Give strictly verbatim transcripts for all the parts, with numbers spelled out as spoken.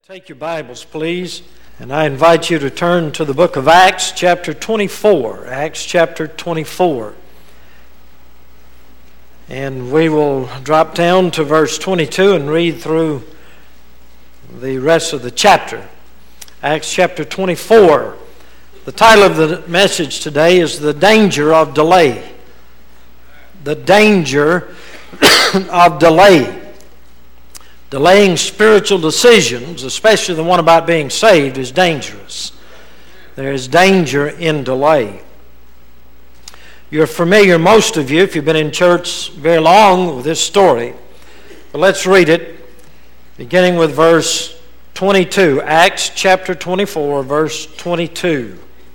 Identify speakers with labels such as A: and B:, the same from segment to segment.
A: Take your Bibles, please, and I invite you to turn to the book of Acts, chapter twenty-four. Acts, chapter twenty-four. And we will drop down to verse twenty-two and read through the rest of the chapter. Acts, chapter twenty-four. The title of the message today is The Danger of Delay. The Danger of Delay. Delaying spiritual decisions, especially the one about being saved, is dangerous. There is danger in delay. You're familiar, most of you, if you've been in church very long, with this story. But let's read it, beginning with verse twenty-two. Acts chapter twenty-four, verse twenty-two.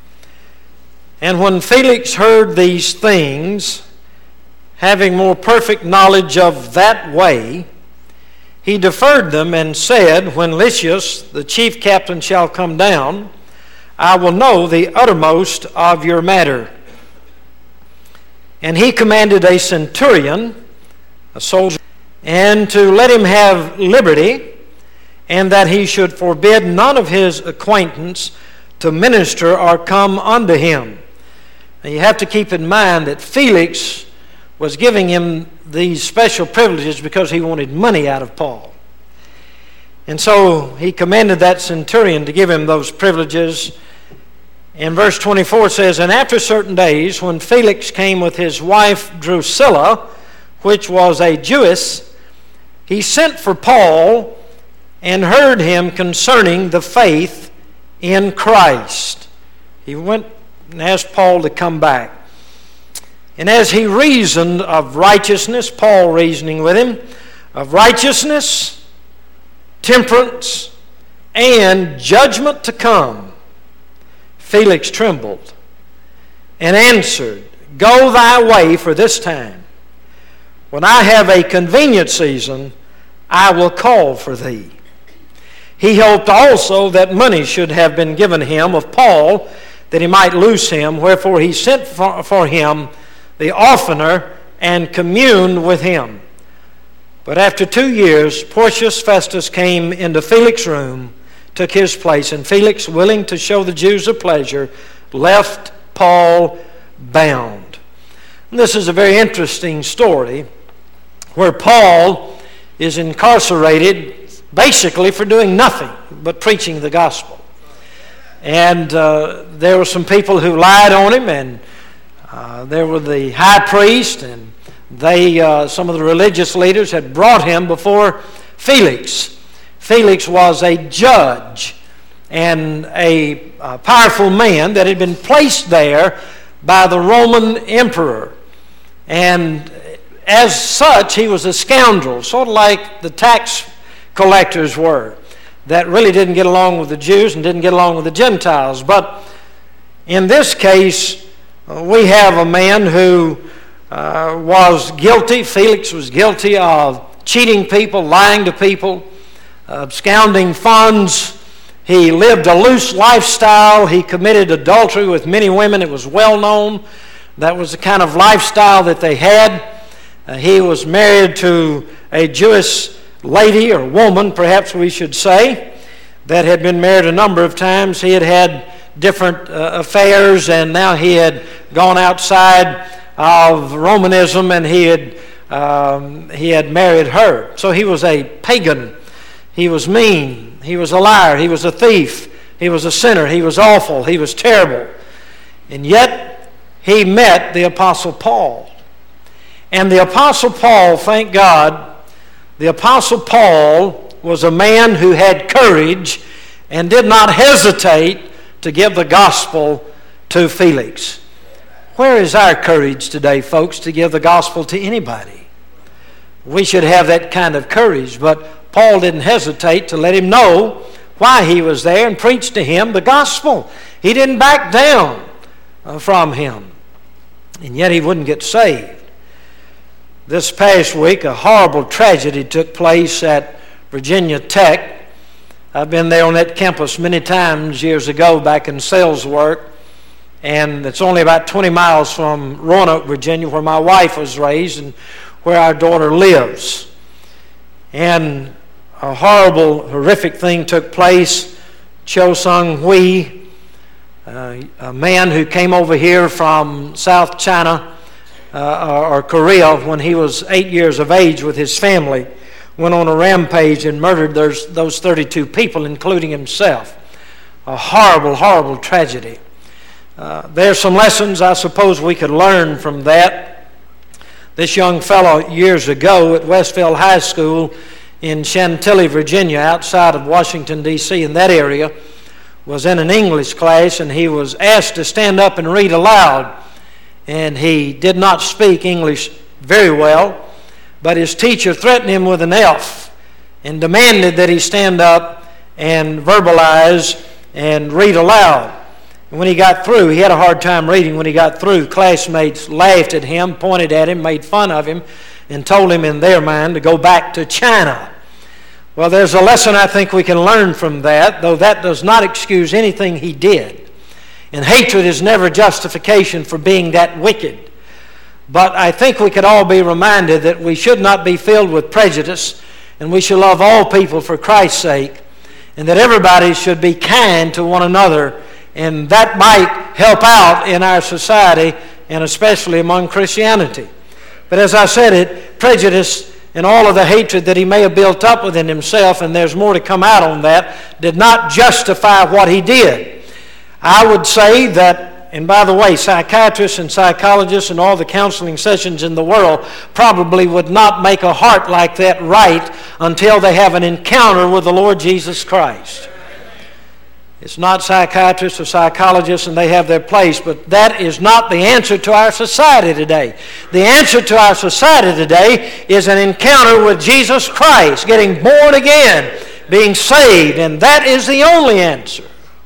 A: And when Felix heard these things, having more perfect knowledge of that way, he deferred them and said, When Lysias, the chief captain, shall come down, I will know the uttermost of your matter. And he commanded a centurion, a soldier, and to let him have liberty, and that he should forbid none of his acquaintance to minister or come unto him. Now you have to keep in mind that Felix was giving him these special privileges because he wanted money out of Paul. And so he commanded that centurion to give him those privileges. And verse twenty-four says, And after certain days, when Felix came with his wife Drusilla, which was a Jewess, he sent for Paul and heard him concerning the faith in Christ. He went and asked Paul to come back. And as he reasoned of righteousness, Paul reasoning with him, of righteousness, temperance, and judgment to come, Felix trembled and answered, Go thy way for this time. When I have a convenient season, I will call for thee. He hoped also that money should have been given him of Paul, that he might loose him, wherefore he sent for, for him the oftener, and communed with him. But after two years, Porcius Festus came into Felix's room, took his place, and Felix, willing to show the Jews a pleasure, left Paul bound. And this is a very interesting story where Paul is incarcerated basically for doing nothing but preaching the gospel. And uh, there were some people who lied on him, and Uh, there were the high priest, and they, uh, some of the religious leaders had brought him before Felix. Felix was a judge and a uh, powerful man that had been placed there by the Roman emperor. And as such, he was a scoundrel, sort of like the tax collectors were, that really didn't get along with the Jews and didn't get along with the Gentiles. But in this case, we have a man who uh, was guilty. Felix was guilty of cheating people, lying to people, absconding funds. He lived a loose lifestyle. He committed adultery with many women. It was well known. That was the kind of lifestyle that they had. Uh, he was married to a Jewish lady, or woman, perhaps we should say, that had been married a number of times. He had had different uh, affairs, and now he had gone outside of Romanism, and he had um, he had married her. So he was a pagan. He was mean. He was a liar. He was a thief. He was a sinner. He was awful. He was terrible. And yet he met the Apostle Paul. And the Apostle Paul, thank God, the Apostle Paul was a man who had courage and did not hesitate to give the gospel to Felix. Where is our courage today, folks, to give the gospel to anybody? We should have that kind of courage, but Paul didn't hesitate to let him know why he was there and preach to him the gospel. He didn't back down from him, and yet he wouldn't get saved. This past week, a horrible tragedy took place at Virginia Tech. I've been there on that campus many times years ago back in sales work, and it's only about twenty miles from Roanoke, Virginia, where my wife was raised and where our daughter lives. And a horrible, horrific thing took place. Cho Sung Hui, uh, a man who came over here from South China uh, or, or Korea when he was eight years of age with his family, went on a rampage and murdered those, those thirty-two people, including himself. A horrible, horrible tragedy. Uh, there's some lessons I suppose we could learn from that. This young fellow years ago at Westfield High School in Chantilly, Virginia, outside of Washington, D C, in that area, was in an English class, and he was asked to stand up and read aloud. And he did not speak English very well, but his teacher threatened him with an F and demanded that he stand up and verbalize and read aloud. And when he got through, he had a hard time reading. When he got through, classmates laughed at him, pointed at him, made fun of him, and told him in their mind to go back to China. Well, there's a lesson I think we can learn from that, though that does not excuse anything he did. And hatred is never justification for being that wicked. But I think we could all be reminded that we should not be filled with prejudice, and we should love all people for Christ's sake, and that everybody should be kind to one another, and that might help out in our society, and especially among Christianity. But as I said it, prejudice and all of the hatred that he may have built up within himself, and there's more to come out on that, did not justify what he did. I would say that, and by the way, psychiatrists and psychologists and all the counseling sessions in the world probably would not make a heart like that right until they have an encounter with the Lord Jesus Christ. It's not psychiatrists or psychologists, and they have their place, but that is not the answer to our society today. The answer to our society today is an encounter with Jesus Christ, getting born again, being saved, and that is the only answer.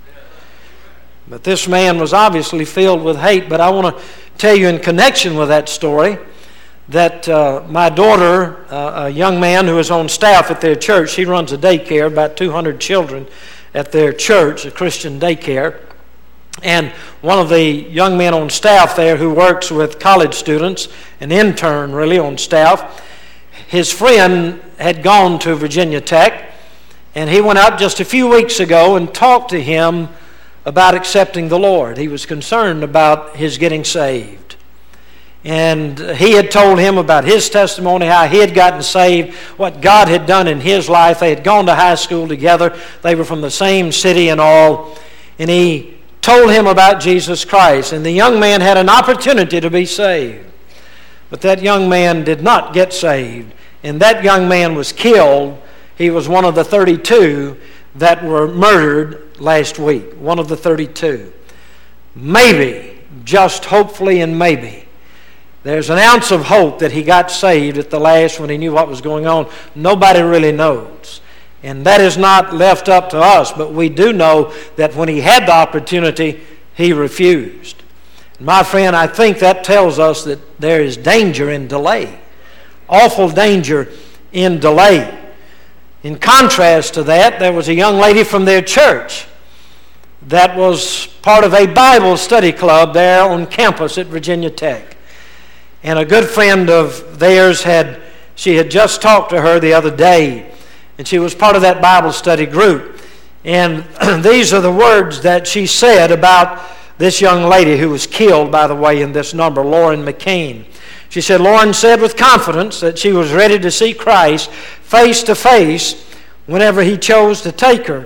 A: But this man was obviously filled with hate. But I want to tell you in connection with that story that uh, my daughter, uh, a young man who is on staff at their church, she runs a daycare, about two hundred children at their church, a Christian daycare. And one of the young men on staff there who works with college students, an intern really on staff, his friend had gone to Virginia Tech, and he went out just a few weeks ago and talked to him about accepting the Lord. He was concerned about his getting saved. And he had told him about his testimony, how he had gotten saved, what God had done in his life. They had gone to high school together. They were from the same city and all. And he told him about Jesus Christ. And the young man had an opportunity to be saved. But that young man did not get saved. And that young man was killed. He was one of the thirty-two that were murdered last week, one of the thirty-two. Maybe, just hopefully and maybe, there's an ounce of hope that he got saved at the last when he knew what was going on. Nobody really knows. And that is not left up to us, but we do know that when he had the opportunity, he refused. My friend, I think that tells us that there is danger in delay. Awful danger in delay. In contrast to that, there was a young lady from their church that was part of a Bible study club there on campus at Virginia Tech. And a good friend of theirs had, she had just talked to her the other day, and she was part of that Bible study group. And these are the words that she said about this young lady who was killed, by the way, in this number, Lauren McCain. She said, Lauren said with confidence that she was ready to see Christ face to face whenever he chose to take her.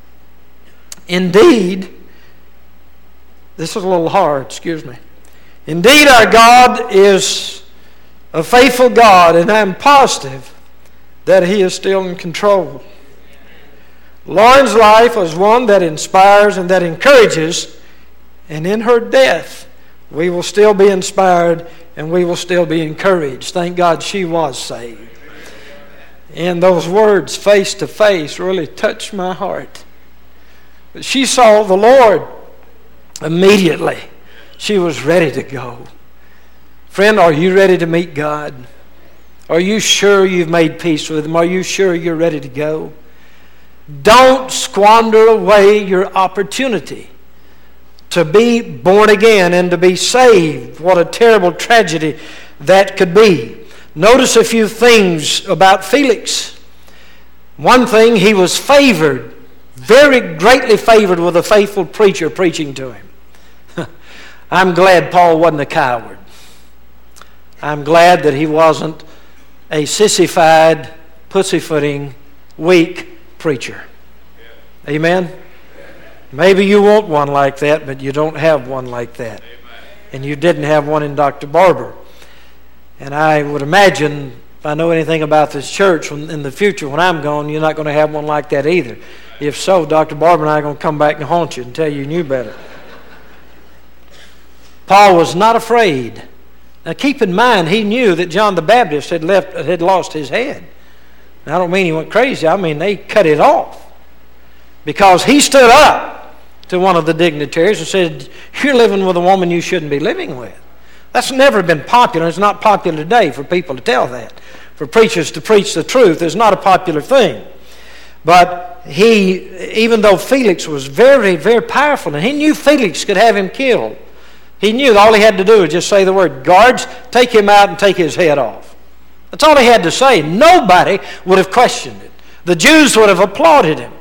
A: Indeed, this is a little hard, excuse me. Indeed, our God is a faithful God, and I'm positive that he is still in control. Lauren's life was one that inspires and that encourages, and in her death, we will still be inspired and we will still be encouraged. Thank God she was saved. And those words, face to face, really touched my heart. But she saw the Lord immediately. She was ready to go. Friend, are you ready to meet God? Are you sure you've made peace with him? Are you sure you're ready to go? Don't squander away your opportunity to be born again and to be saved. What a terrible tragedy that could be. Notice a few things about Felix. One thing, he was favored, very greatly favored with a faithful preacher preaching to him. I'm glad Paul wasn't a coward. I'm glad that he wasn't a sissified, pussyfooting, weak preacher. Amen? Maybe you want one like that, but you don't have one like that. And you didn't have one in Doctor Barber. And I would imagine, if I know anything about this church, in the future when I'm gone, you're not going to have one like that either. If so, Doctor Barber and I are going to come back and haunt you and tell you you knew better. Paul was not afraid. Now keep in mind, he knew that John the Baptist had left, had lost his head. And I don't mean he went crazy. I mean they cut it off. Because he stood up to one of the dignitaries and said, "You're living with a woman you shouldn't be living with." That's never been popular. It's not popular today for people to tell that. For preachers to preach the truth is not a popular thing. But he, even though Felix was very, very powerful, and he knew Felix could have him killed, he knew all he had to do was just say the word, "Guards, take him out and take his head off." That's all he had to say. Nobody would have questioned it. The Jews would have applauded him.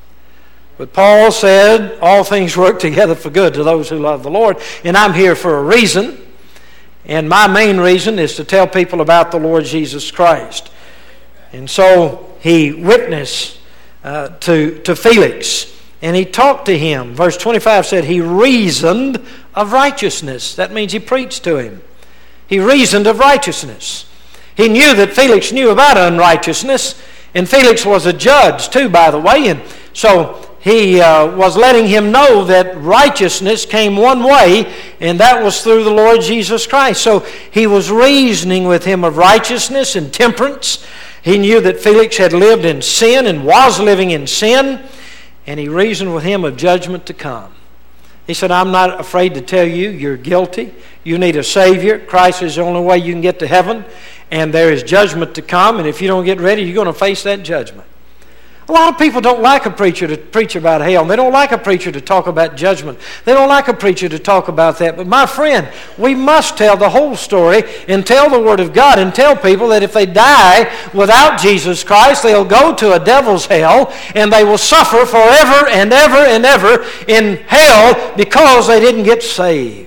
A: But Paul said, all things work together for good to those who love the Lord. And I'm here for a reason. And my main reason is to tell people about the Lord Jesus Christ. And so he witnessed uh, to, to Felix. And he talked to him. Verse twenty-five said he reasoned of righteousness. That means he preached to him. He reasoned of righteousness. He knew that Felix knew about unrighteousness. And Felix was a judge too, by the way. And so he uh, was letting him know that righteousness came one way, and that was through the Lord Jesus Christ. So he was reasoning with him of righteousness and temperance. He knew that Felix had lived in sin and was living in sin, and he reasoned with him of judgment to come. He said, "I'm not afraid to tell you you're guilty. You need a Savior. Christ is the only way you can get to heaven, and there is judgment to come, and if you don't get ready, you're going to face that judgment." A lot of people don't like a preacher to preach about hell. They don't like a preacher to talk about judgment. They don't like a preacher to talk about that. But my friend, we must tell the whole story and tell the Word of God and tell people that if they die without Jesus Christ, they'll go to a devil's hell and they will suffer forever and ever and ever in hell because they didn't get saved.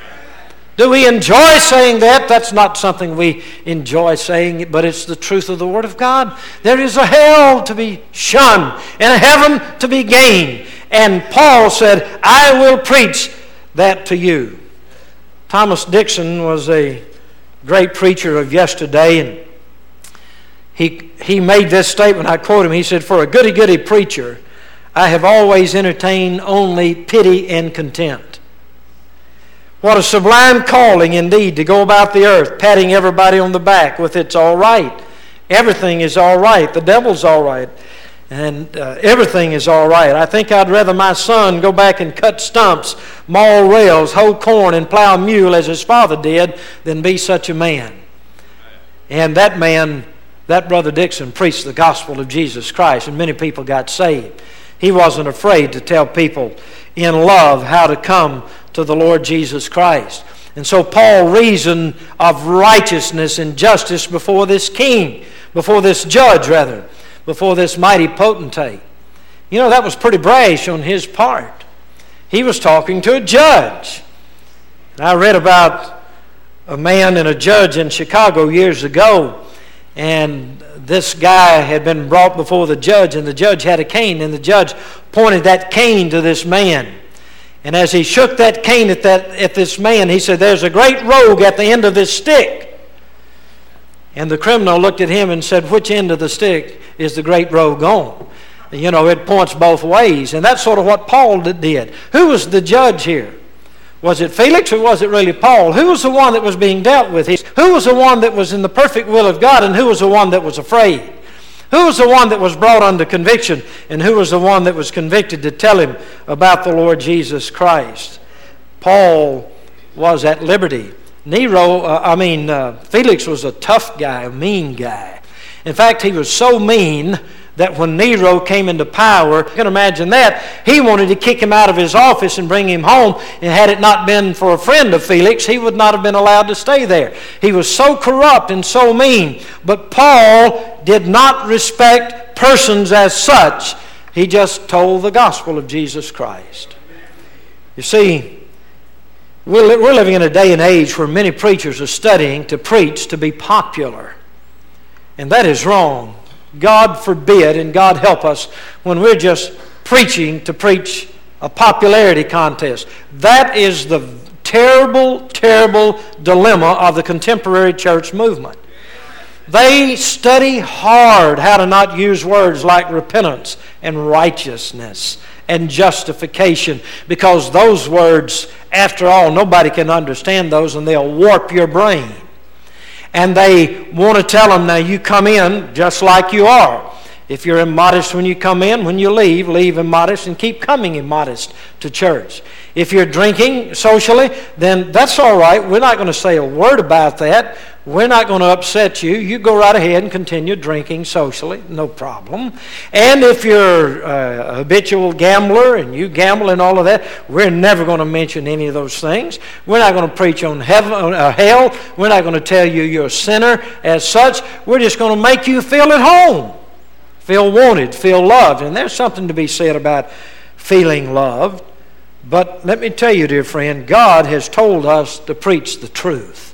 A: Do we enjoy saying that? That's not something we enjoy saying, but it's the truth of the Word of God. There is a hell to be shunned and a heaven to be gained. And Paul said, "I will preach that to you." Thomas Dixon was a great preacher of yesterday, and he, he made this statement. I quote him. He said, "For a goody-goody preacher, I have always entertained only pity and contempt." What a sublime calling indeed to go about the earth patting everybody on the back with "it's all right." Everything is all right. The devil's all right. And uh, everything is all right. I think I'd rather my son go back and cut stumps, maul rails, hoe corn, and plow a mule as his father did than be such a man. And that man, that Brother Dixon, preached the gospel of Jesus Christ, and many people got saved. He wasn't afraid to tell people in love how to come to the Lord Jesus Christ. And so Paul reasoned of righteousness and justice before this king, before this judge rather, before this mighty potentate. You know, that was pretty brash on his part. He was talking to a judge. And I read about a man and a judge in Chicago years ago, and this guy had been brought before the judge, and the judge had a cane, and the judge pointed that cane to this man. And as he shook that cane at, that, at this man, he said, "There's a great rogue at the end of this stick." And the criminal looked at him and said, "Which end of the stick is the great rogue on?" You know, it points both ways. And that's sort of what Paul did. Who was the judge here? Was it Felix or was it really Paul? Who was the one that was being dealt with? Who was the one that was in the perfect will of God, and who was the one that was afraid? Who was the one that was brought under conviction, and who was the one that was convicted to tell him about the Lord Jesus Christ? Paul was at liberty. Nero, uh, I mean, uh, Felix was a tough guy, a mean guy. In fact, he was so mean that when Nero came into power, you can imagine that, he wanted to kick him out of his office and bring him home, and had it not been for a friend of Felix, he would not have been allowed to stay there. He was so corrupt and so mean. But Paul did not respect persons as such. He just told the gospel of Jesus Christ. You see, we're we're living in a day and age where many preachers are studying to preach to be popular. And that is wrong. God forbid and God help us when we're just preaching to preach a popularity contest. That is the terrible, terrible dilemma of the contemporary church movement. They study hard how to not use words like repentance and righteousness and justification, because those words, after all, nobody can understand those, and they'll warp your brain. And they want to tell them, now you come in just like you are. If you're immodest when you come in, when you leave, leave immodest and keep coming immodest to church. If you're drinking socially, then that's all right. We're not going to say a word about that. We're not going to upset you. You go right ahead and continue drinking socially, no problem. And if you're a habitual gambler and you gamble and all of that, we're never going to mention any of those things. We're not going to preach on heaven, uh, hell. We're not going to tell you you're a sinner as such. We're just going to make you feel at home. Feel wanted, feel loved. And there's something to be said about feeling loved. But let me tell you, dear friend, God has told us to preach the truth.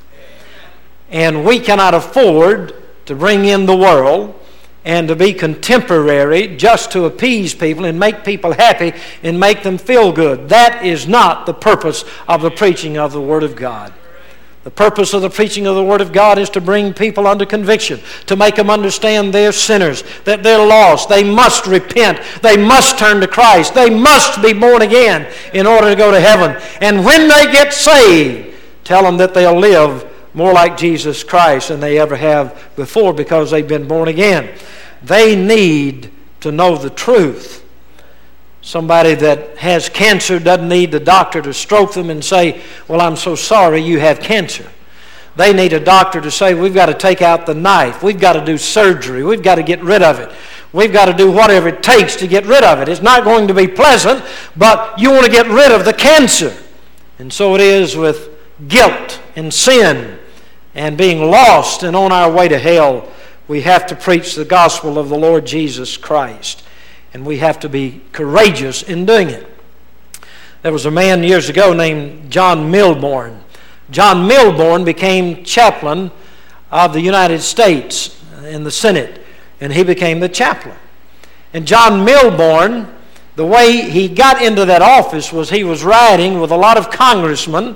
A: And we cannot afford to bring in the world and to be contemporary just to appease people and make people happy and make them feel good. That is not the purpose of the preaching of the Word of God. The purpose of the preaching of the Word of God is to bring people under conviction, to make them understand they're sinners, that they're lost, they must repent, they must turn to Christ, they must be born again in order to go to heaven. And when they get saved, tell them that they'll live more like Jesus Christ than they ever have before because they've been born again. They need to know the truth. Somebody that has cancer doesn't need the doctor to stroke them and say, well, I'm so sorry you have cancer. They need a doctor to say, we've got to take out the knife. We've got to do surgery. We've got to get rid of it. We've got to do whatever it takes to get rid of it. It's not going to be pleasant, but you want to get rid of the cancer. And so it is with guilt and sin and being lost and on our way to hell. We have to preach the gospel of the Lord Jesus Christ. And we have to be courageous in doing it. There was a man years ago named John Milborn. John Milborn became chaplain of the United States in the Senate, and he became the chaplain. And John Milborn, the way he got into that office was he was riding with a lot of congressmen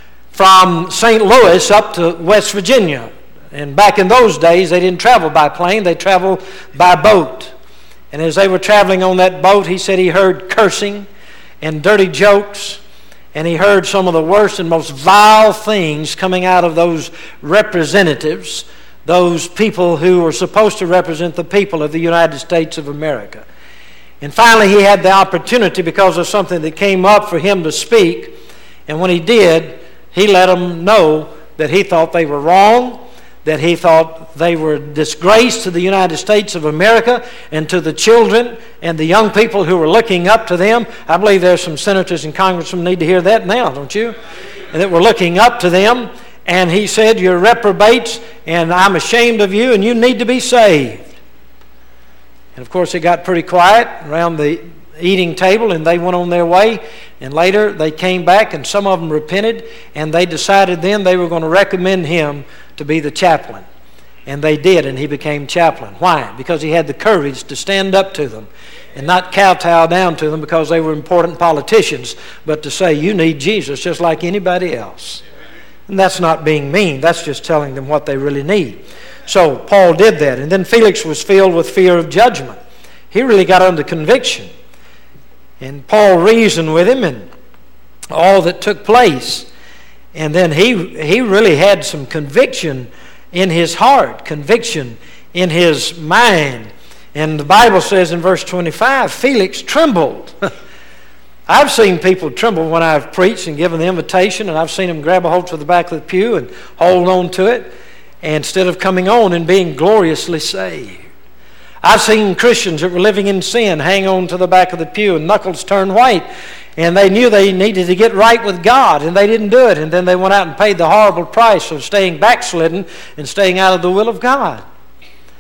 A: from Saint Louis up to West Virginia. And back in those days, they didn't travel by plane, they traveled by boat. And as they were traveling on that boat, he said he heard cursing and dirty jokes, and he heard some of the worst and most vile things coming out of those representatives, those people who were supposed to represent the people of the United States of America. And finally he had the opportunity, because of something that came up, for him to speak. And when he did, he let them know that he thought they were wrong, that he thought they were a disgrace to the United States of America and to the children and the young people who were looking up to them. I believe there's some senators and congressmen need to hear that now, don't you? And that we're looking up to them. And he said, you're reprobates, and I'm ashamed of you, and you need to be saved. And of course it got pretty quiet around the eating table, and they went on their way. And later they came back, and some of them repented, and they decided then they were going to recommend him to be the chaplain. And they did, and he became chaplain. Why? Because he had the courage to stand up to them and not kowtow down to them because they were important politicians, but to say, you need Jesus just like anybody else. And that's not being mean. That's just telling them what they really need. So Paul did that. And then Felix was filled with fear of judgment. He really got under conviction. And Paul reasoned with him and all that took place. And then he he really had some conviction in his heart, conviction in his mind. And the Bible says in verse twenty-five, Felix trembled. I've seen people tremble when I've preached and given the invitation, and I've seen them grab a hold to the back of the pew and hold on to it instead of coming on and being gloriously saved. I've seen Christians that were living in sin hang on to the back of the pew and knuckles turn white, and they knew they needed to get right with God, and they didn't do it. And then they went out and paid the horrible price of staying backslidden and staying out of the will of God.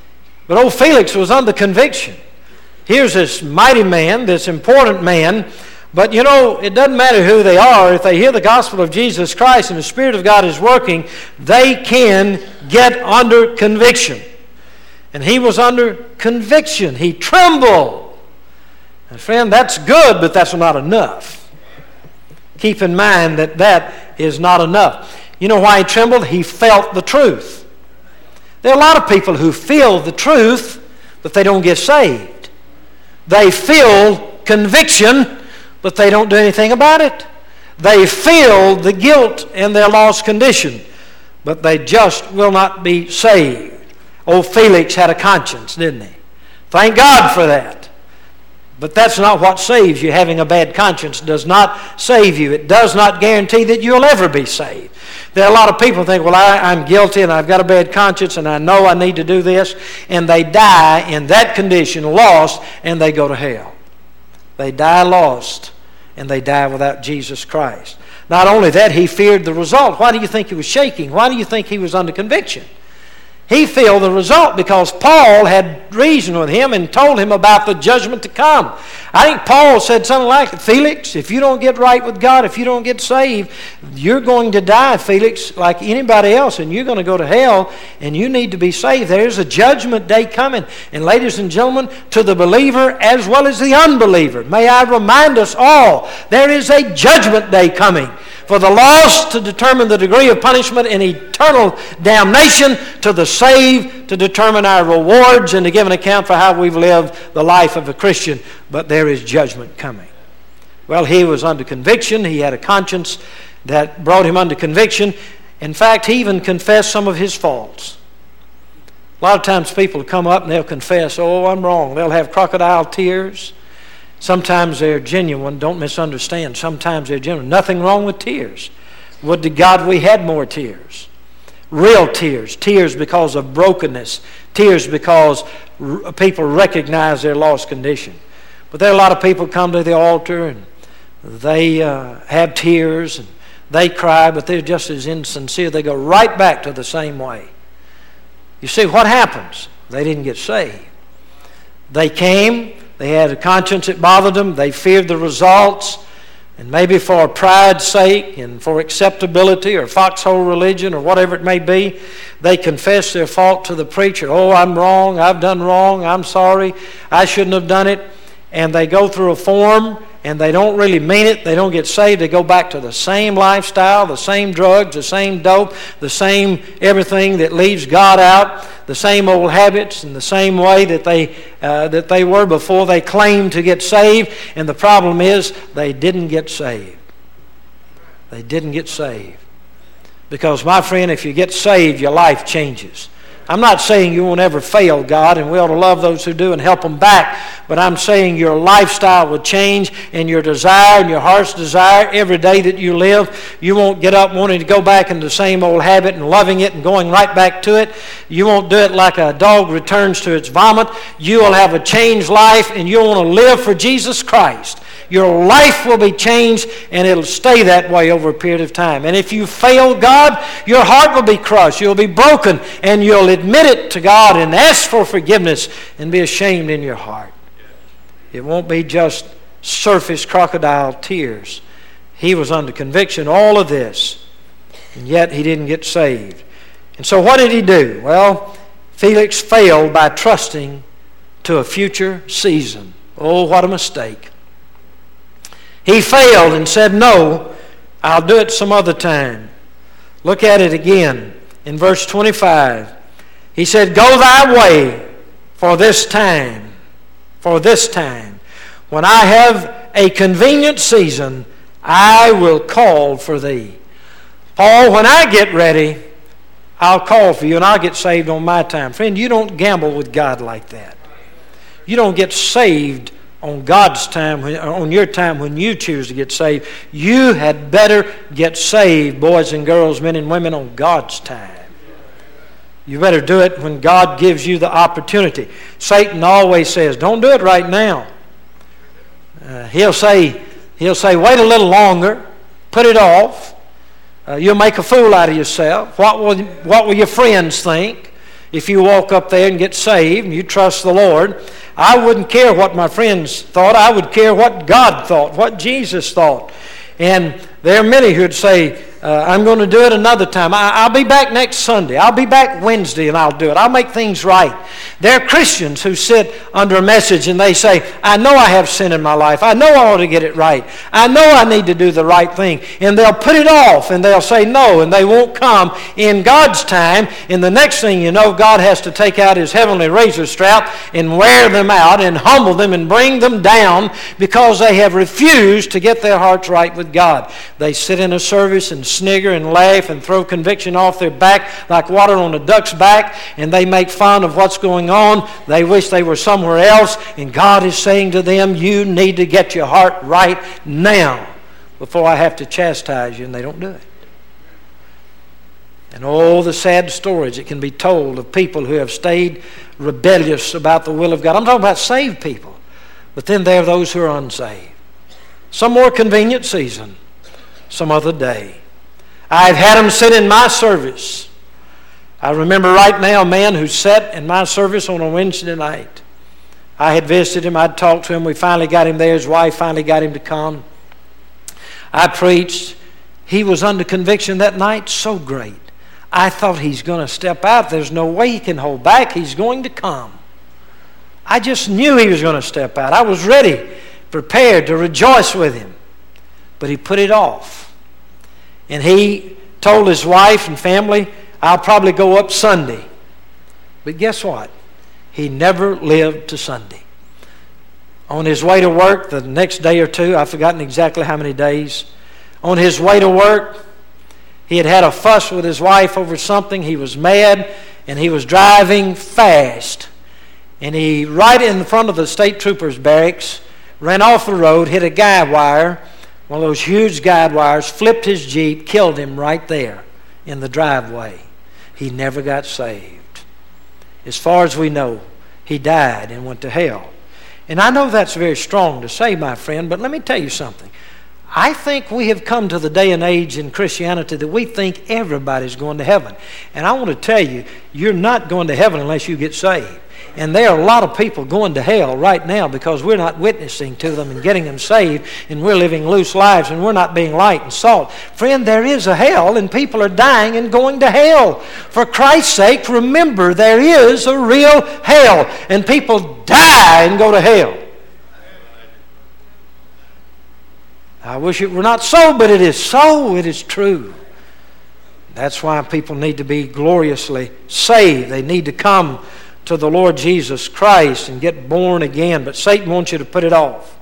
A: But old Felix was under conviction. Here's this mighty man, this important man, but you know, it doesn't matter who they are. If they hear the gospel of Jesus Christ and the Spirit of God is working, they can get under conviction. And he was under conviction. He trembled. And friend, that's good, but that's not enough. Keep in mind that that is not enough. You know why he trembled? He felt the truth. There are a lot of people who feel the truth, but they don't get saved. They feel conviction, but they don't do anything about it. They feel the guilt in their lost condition, but they just will not be saved. Old Felix had a conscience, didn't he? Thank God for that. But that's not what saves you. Having a bad conscience does not save you. It does not guarantee that you'll ever be saved. There are a lot of people who think, well, I, I'm guilty and I've got a bad conscience and I know I need to do this. And they die in that condition, lost, and they go to hell. They die lost, and they die without Jesus Christ. Not only that, he feared the result. Why do you think he was shaking? Why do you think he was under conviction? He feared the result because Paul had reasoned with him and told him about the judgment to come. I think Paul said something like, Felix, if you don't get right with God, if you don't get saved, you're going to die, Felix, like anybody else, and you're going to go to hell, and you need to be saved. There's a judgment day coming. And ladies and gentlemen, to the believer as well as the unbeliever, may I remind us all, there is a judgment day coming. For the lost to determine the degree of punishment and eternal damnation, to the saved to determine our rewards and to give an account for how we've lived the life of a Christian. But there is judgment coming. Well, he was under conviction. He had a conscience that brought him under conviction. In fact, he even confessed some of his faults. A lot of times people come up and they'll confess, oh, I'm wrong. They'll have crocodile tears. Sometimes they're genuine. Don't misunderstand. Sometimes they're genuine. Nothing wrong with tears. Would to God we had more tears. Real tears. Tears because of brokenness. Tears because r- people recognize their lost condition. But there are a lot of people who come to the altar and they uh, have tears and they cry, but they're just as insincere. They go right back to the same way. You see, what happens? They didn't get saved. They came. They had a conscience that bothered them. They feared the results. And maybe for pride's sake and for acceptability or foxhole religion or whatever it may be, they confess their fault to the preacher. Oh, I'm wrong. I've done wrong. I'm sorry. I shouldn't have done it. And they go through a form and they don't really mean it. They don't get saved. They go back to the same lifestyle, the same drugs, the same dope, the same everything that leaves God out, the same old habits and the same way that they uh, that they were before they claimed to get saved. And the problem is they didn't get saved. They didn't get saved. Because, my friend, if you get saved, your life changes. I'm not saying you won't ever fail God, and we ought to love those who do and help them back, but I'm saying your lifestyle will change, and your desire and your heart's desire every day that you live, you won't get up wanting to go back into the same old habit and loving it and going right back to it. You won't do it like a dog returns to its vomit. You will have a changed life, and you'll want to live for Jesus Christ. Your life will be changed, and it'll stay that way over a period of time. And if you fail God, your heart will be crushed. You'll be broken, and you'll admit it to God and ask for forgiveness and be ashamed in your heart. It won't be just surface crocodile tears. He was under conviction, all of this, and yet he didn't get saved. And so what did he do? Well, Felix failed by trusting to a future season. Oh, what a mistake. He failed and said, no, I'll do it some other time. Look at it again in verse twenty-five. He said, go thy way for this time, for this time. When I have a convenient season, I will call for thee. Paul, when I get ready, I'll call for you and I'll get saved on my time. Friend, you don't gamble with God like that. You don't get saved on God's time, on your time when you choose to get saved. You had better get saved, boys and girls, men and women, on God's time. You better do it when God gives you the opportunity. Satan always says, don't do it right now. Uh, he'll say, he'll say, wait a little longer, put it off. Uh, you'll make a fool out of yourself. What will, what will your friends think? if you walk up there and get saved and you trust the Lord, I wouldn't care what my friends thought. I would care what God thought, what Jesus thought. And there are many who would say, uh, I'm going to do it another time. I, I'll be back next Sunday. I'll be back Wednesday and I'll do it. I'll make things right. There are Christians who sit under a message and they say, I know I have sin in my life. I know I ought to get it right. I know I need to do the right thing. And they'll put it off and they'll say no, and they won't come in God's time. And the next thing you know, God has to take out His heavenly razor strap and wear them out and humble them and bring them down because they have refused to get their hearts right with God. They sit in a service and snigger and laugh and throw conviction off their back like water on a duck's back, and they make fun of what's going on. They wish they were somewhere else, and God is saying to them, you need to get your heart right now before I have to chastise you, and they don't do it. And all the sad stories that can be told of people who have stayed rebellious about the will of God. I'm talking about saved people, but then there are those who are unsaved. Some more convenient season, some other day. I've had them sit in my service. I remember right now a man who sat in my service on a Wednesday night. I had visited him. I'd talked to him. We finally got him there. His wife finally got him to come. I preached. He was under conviction that night so great. I thought he's going to step out. There's no way he can hold back. He's going to come. I just knew he was going to step out. I was ready, prepared to rejoice with him. But he put it off. And he told his wife and family, I'll probably go up Sunday. But guess what? He never lived to Sunday. On his way to work the next day or two, I've forgotten exactly how many days, on his way to work, he had had a fuss with his wife over something. He was mad, and he was driving fast. And he, right in front of the state trooper's barracks, ran off the road, hit a guide wire, one of those huge guide wires, flipped his Jeep, killed him right there in the driveway. He never got saved. As far as we know, he died and went to hell. And I know that's very strong to say, my friend, but let me tell you something. I think we have come to the day and age in Christianity that we think everybody's going to heaven. And I want to tell you, you're not going to heaven unless you get saved. And there are a lot of people going to hell right now because we're not witnessing to them and getting them saved, and we're living loose lives and we're not being light and salt. Friend, there is a hell, and people are dying and going to hell. For Christ's sake, remember there is a real hell, and people die and go to hell. I wish it were not so, but it is so. It is true. That's why people need to be gloriously saved. They need to come to the Lord Jesus Christ and get born again. But Satan wants you to put it off.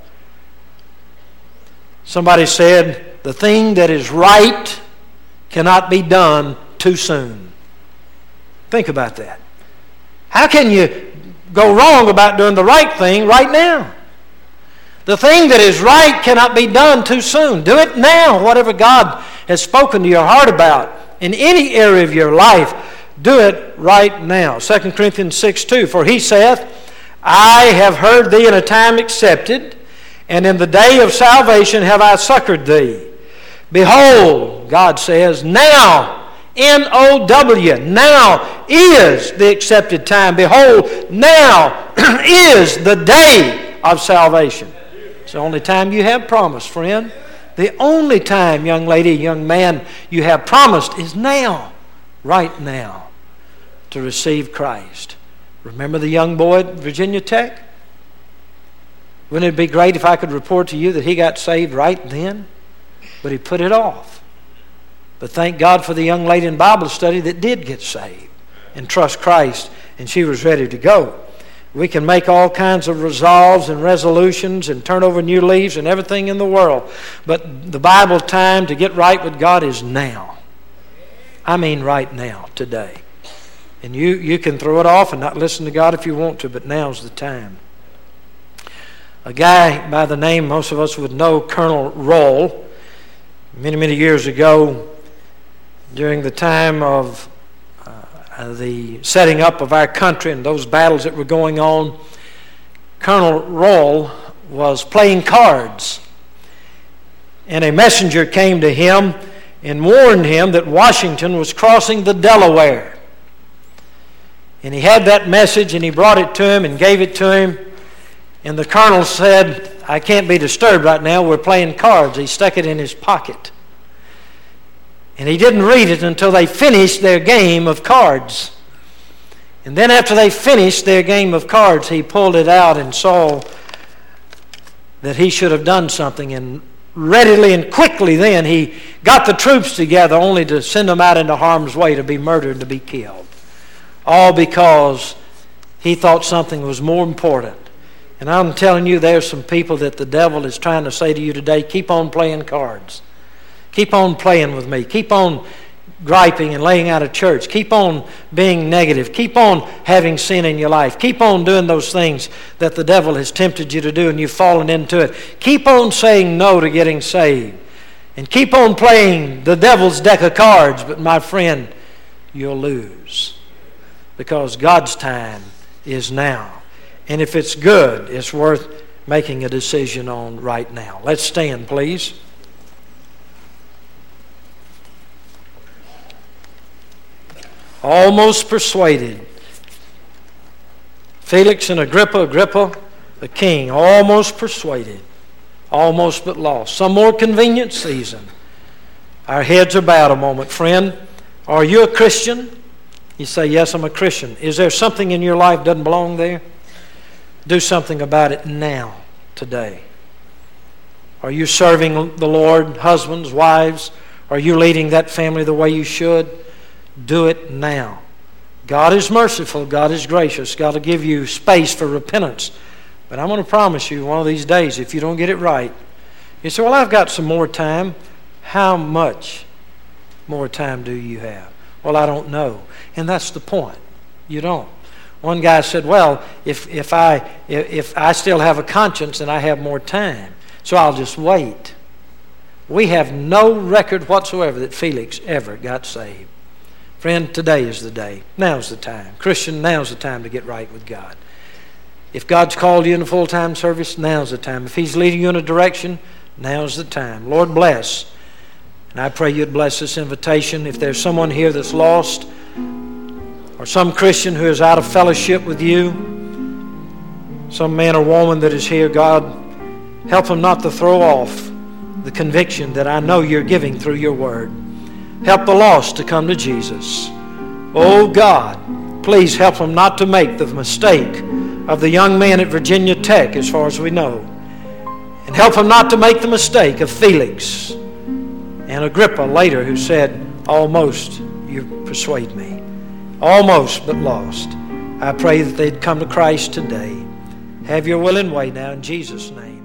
A: Somebody said, the thing that is right cannot be done too soon. Think about that. How can you go wrong about doing the right thing right now? The thing that is right cannot be done too soon. Do it now. Whatever God has spoken to your heart about in any area of your life, do it right now. Second Corinthians six two, for he saith, I have heard thee in a time accepted, and in the day of salvation have I succored thee. Behold, God says, now, N O W, now is the accepted time. Behold, now is the day of salvation. It's the only time you have promised, friend. The only time, young lady, young man, you have promised is now, right now, to receive Christ. Remember the young boy at Virginia Tech? Wouldn't it be great if I could report to you that he got saved right then? But he put it off. But thank God for the young lady in Bible study that did get saved and trust Christ, and she was ready to go. We can make all kinds of resolves and resolutions and turn over new leaves and everything in the world. But the Bible time to get right with God is now. I mean right now, today. And you, you can throw it off and not listen to God if you want to, but now's the time. A guy by the name most of us would know, Colonel Roll, many, many years ago, during the time of uh, the setting up of our country and those battles that were going on, Colonel Roll was playing cards. And a messenger came to him and warned him that Washington was crossing the Delaware. And he had that message, and he brought it to him and gave it to him. And the colonel said, I can't be disturbed right now. We're playing cards. He stuck it in his pocket. And he didn't read it until they finished their game of cards. And then after they finished their game of cards, he pulled it out and saw that he should have done something. And readily and quickly then he got the troops together only to send them out into harm's way to be murdered and to be killed. All because he thought something was more important. And I'm telling you, there's some people that the devil is trying to say to you today, keep on playing cards. Keep on playing with me. Keep on griping and laying out of church. Keep on being negative. Keep on having sin in your life. Keep on doing those things that the devil has tempted you to do and you've fallen into it. Keep on saying no to getting saved. And keep on playing the devil's deck of cards. But my friend, you'll lose. Because God's time is now. And if it's good, it's worth making a decision on right now. Let's stand, please. Almost persuaded. Felix and Agrippa, Agrippa, the king, almost persuaded. Almost but lost. Some more convenient season. Our heads are bowed a moment. Friend, are you a Christian? You say, yes, I'm a Christian. Is there something in your life that doesn't belong there? Do something about it now, today. Are you serving the Lord, husbands, wives? Are you leading that family the way you should? Do it now. God is merciful. God is gracious. God will give you space for repentance. But I'm going to promise you one of these days, if you don't get it right, you say, well, I've got some more time. How much more time do you have? Well, I don't know. And that's the point. You don't. One guy said, well, if, if, I, if I still have a conscience, then I have more time. So I'll just wait. We have no record whatsoever that Felix ever got saved. Friend, today is the day. Now's the time. Christian, now's the time to get right with God. If God's called you in a full-time service, now's the time. If He's leading you in a direction, now's the time. Lord, bless. And I pray You'd bless this invitation. If there's someone here that's lost, or some Christian who is out of fellowship with You, some man or woman that is here, God, help them not to throw off the conviction that I know You're giving through Your Word. Help the lost to come to Jesus. Oh God, please help them not to make the mistake of the young man at Virginia Tech, as far as we know. And help them not to make the mistake of Felix and Agrippa later, who said, almost you persuade me. Almost but lost. I pray that they'd come to Christ today. Have Your will and way now in Jesus' name.